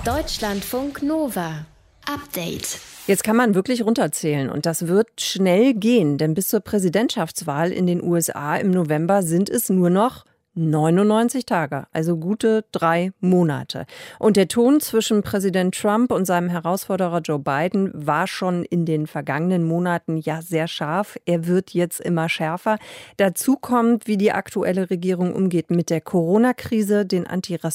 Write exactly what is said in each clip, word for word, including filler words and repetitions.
Deutschlandfunk Nova. Update. Jetzt kann man wirklich runterzählen und das wird schnell gehen, denn bis zur Präsidentschaftswahl in den U S A im November sind es nur noch neunundneunzig Tage, also gute drei Monate. Und der Ton zwischen Präsident Trump und seinem Herausforderer Joe Biden war schon in den vergangenen Monaten ja sehr scharf. Er wird jetzt immer schärfer. Dazu kommt, wie die aktuelle Regierung umgeht mit der Corona-Krise, den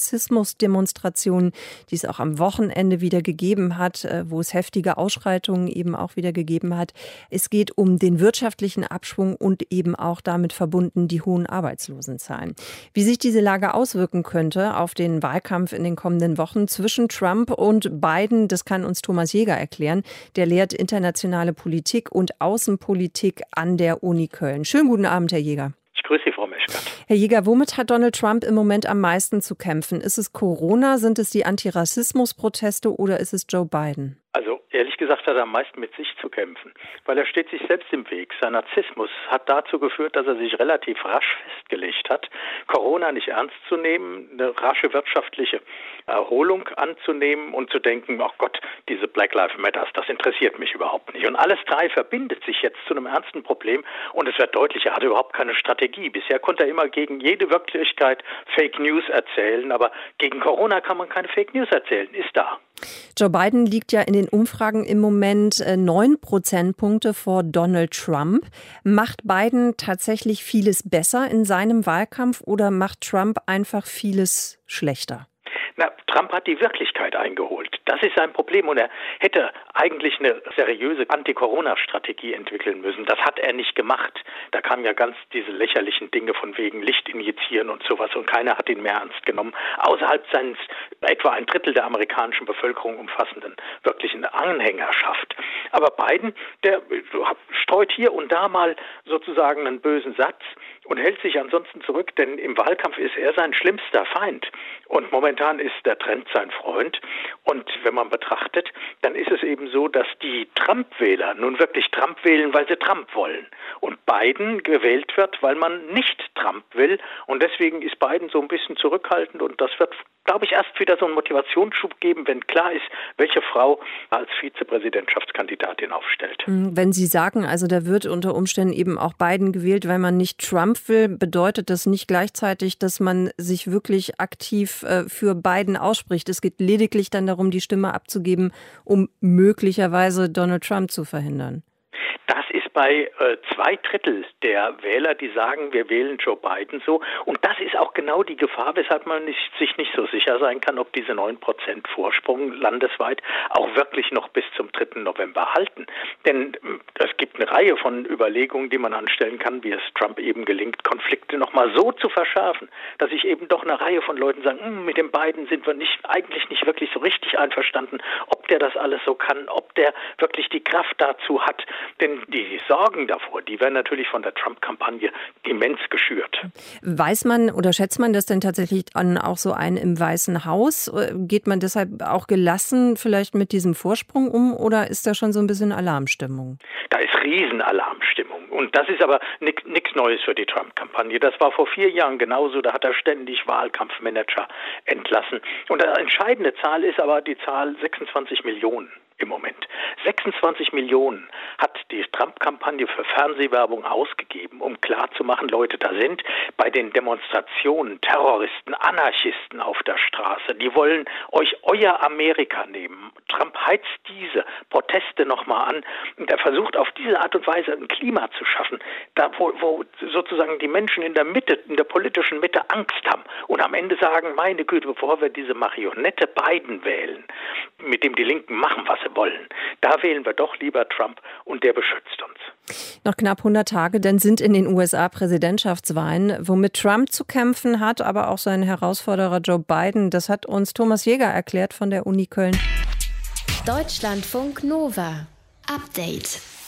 Antirassismus-Demonstrationen, die es auch am Wochenende wieder gegeben hat, wo es heftige Ausschreitungen eben auch wieder gegeben hat. Es geht um den wirtschaftlichen Abschwung und eben auch damit verbunden die hohen Arbeitslosenzahlen. Wie sich diese Lage auswirken könnte auf den Wahlkampf in den kommenden Wochen zwischen Trump und Biden, das kann uns Thomas Jäger erklären. Der lehrt internationale Politik und Außenpolitik an der Uni Köln. Schönen guten Abend, Herr Jäger. Ich grüße Sie, Frau Meschkat. Herr Jäger, womit hat Donald Trump im Moment am meisten zu kämpfen? Ist es Corona, sind es die Antirassismus-Proteste oder ist es Joe Biden? Also ehrlich gesagt hat er am meisten mit sich zu kämpfen, weil er steht sich selbst im Weg. Sein Narzissmus hat dazu geführt, dass er sich relativ rasch festgelegt hat, Corona nicht ernst zu nehmen, eine rasche wirtschaftliche Erholung anzunehmen und zu denken, ach Gott, diese Black Lives Matter, das interessiert mich überhaupt nicht. Und alles drei verbindet sich jetzt zu einem ernsten Problem und es wird deutlich, er hatte überhaupt keine Strategie. Bisher konnte er immer gegen jede Wirklichkeit Fake News erzählen, aber gegen Corona kann man keine Fake News erzählen, ist da. Joe Biden liegt ja in den Umfragen im Moment neun Prozentpunkte vor Donald Trump. Macht Biden tatsächlich vieles besser in seinem Wahlkampf oder macht Trump einfach vieles schlechter? Na, Trump hat die Wirklichkeit eingeholt. Das ist sein Problem und er hätte eigentlich eine seriöse Anti-Corona-Strategie entwickeln müssen. Das hat er nicht gemacht. Da kamen ja ganz diese lächerlichen Dinge von wegen Licht injizieren und sowas und keiner hat ihn mehr ernst genommen. Außerhalb seines etwa ein Drittel der amerikanischen Bevölkerung umfassenden wirklichen Anhängerschaft. Aber Biden, der streut hier und da mal sozusagen einen bösen Satz und hält sich ansonsten zurück, denn im Wahlkampf ist er sein schlimmster Feind. Und momentan ist der Trend sein Freund. Und wenn man betrachtet, dann ist es eben so, dass die Trump-Wähler nun wirklich Trump wählen, weil sie Trump wollen. Und Biden gewählt wird, weil man nicht Trump will. Und deswegen ist Biden so ein bisschen zurückhaltend. Und das wird, glaube ich, erst wieder so einen Motivationsschub geben, wenn klar ist, welche Frau als Vizepräsidentschaftskandidatin aufstellt. Wenn Sie sagen, also da wird unter Umständen eben auch Biden gewählt, weil man nicht Trump will, bedeutet das nicht gleichzeitig, dass man sich wirklich aktiv äh, für Biden ausspricht. Es geht lediglich dann darum, die Stimme abzugeben, um möglicherweise Donald Trump zu verhindern. Das ist bei äh, zwei Drittel der Wähler, die sagen, wir wählen Joe Biden so. Und das ist auch genau die Gefahr, weshalb man nicht, sich nicht so sicher sein kann, ob diese neun Prozent Vorsprung landesweit auch wirklich noch bis zum dritten November halten. Denn äh, es gibt eine Reihe von Überlegungen, die man anstellen kann, wie es Trump eben gelingt, Konflikte nochmal so zu verschärfen, dass sich eben doch eine Reihe von Leuten sagen, mit dem Biden sind wir nicht eigentlich nicht wirklich so richtig einverstanden, ob der das alles so kann, ob der wirklich die Kraft dazu hat. Denn die Sorgen davor, die werden natürlich von der Trump-Kampagne immens geschürt. Weiß man oder schätzt man das denn tatsächlich an auch so ein im Weißen Haus? Geht man deshalb auch gelassen vielleicht mit diesem Vorsprung um oder ist da schon so ein bisschen Alarmstimmung? Da ist Riesenalarmstimmung. Und das ist aber nichts Neues für die Trump-Kampagne. Das war vor vier Jahren genauso. Da hat er ständig Wahlkampfmanager entlassen. Und eine entscheidende Zahl ist aber die Zahl sechsundzwanzig Millionen. Im Moment. sechsundzwanzig Millionen hat die Trump-Kampagne für Fernsehwerbung ausgegeben, um klarzumachen, Leute, da sind bei den Demonstrationen Terroristen, Anarchisten auf der Straße. Die wollen euch euer Amerika nehmen. Trump heizt diese Proteste nochmal an und er versucht auf diese Art und Weise ein Klima zu schaffen, da wo, wo sozusagen die Menschen in der Mitte, in der politischen Mitte Angst haben und am Ende sagen, meine Güte, bevor wir diese Marionette Biden wählen, mit dem die Linken machen, was sie wollen. Da wählen wir doch lieber Trump und der beschützt uns. Noch knapp hundert Tage, dann sind in den U S A Präsidentschaftswahlen, womit Trump zu kämpfen hat, aber auch sein Herausforderer Joe Biden. Das hat uns Thomas Jäger erklärt von der Uni Köln. Deutschlandfunk Nova. Update.